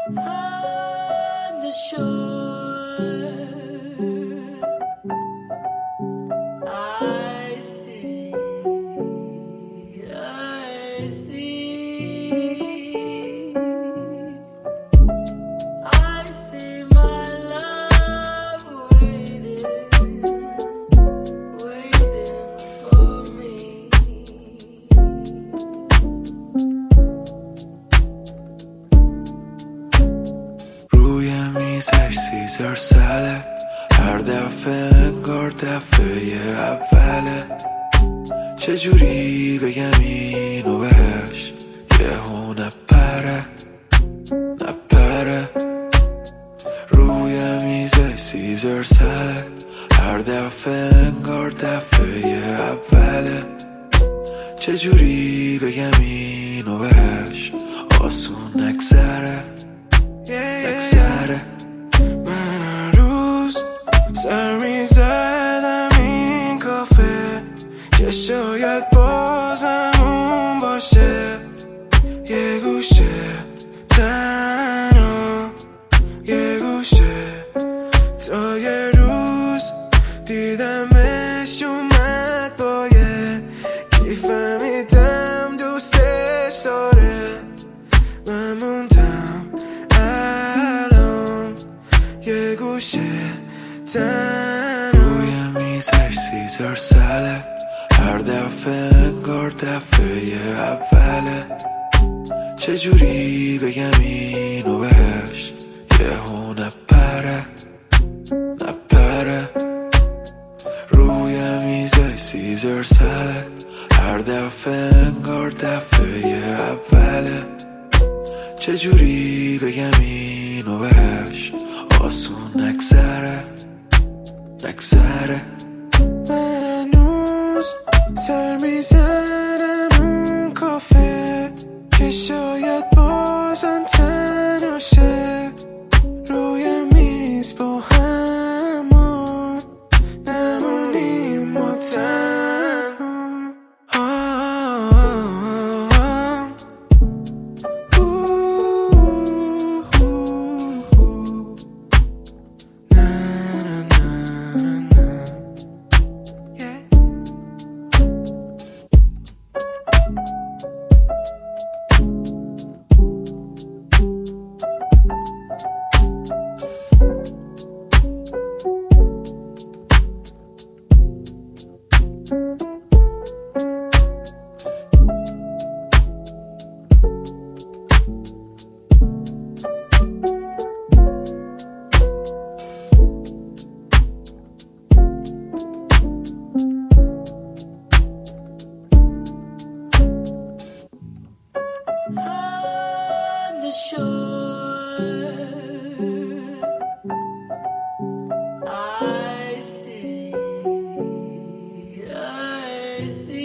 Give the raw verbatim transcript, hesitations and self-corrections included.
On the shore, I see, I see, I see my love waiting, waiting for me. روی میزش سیزر ساله، هر دفعه انگار دفعه اوله. چجوری بگم اینو بهش، یهو نپره نپره. روی میزش سیزر ساله، هر دفعه انگار دفعه اوله. چجوری بگم اینو بهش، آسون نگذره نگذره. من هر روز سر میزدم این کافه که شاید بازم اون باشه. یه گوشه تنها، یه گوشه. تا یه روز دیدمش اومد با یه کیف، فهمیدم دوستش داره. من موندم الان یه گوشه تنها. روی میزش سیزر ساله، هر دفعه انگار دفعه اوله. چجوری بگم اینو بهش، یهو نپره نپره. روی میزش سیزر ساله، هر دفعه انگار دفعه اوله. چجوری بگم اینو بهش، آسون نگذره نگذره. من هنوز سر میزنم اون کافه که شاید بازم تنها شه. روی میز با همون نمونیم ما تنها. On the shore, I see, I see.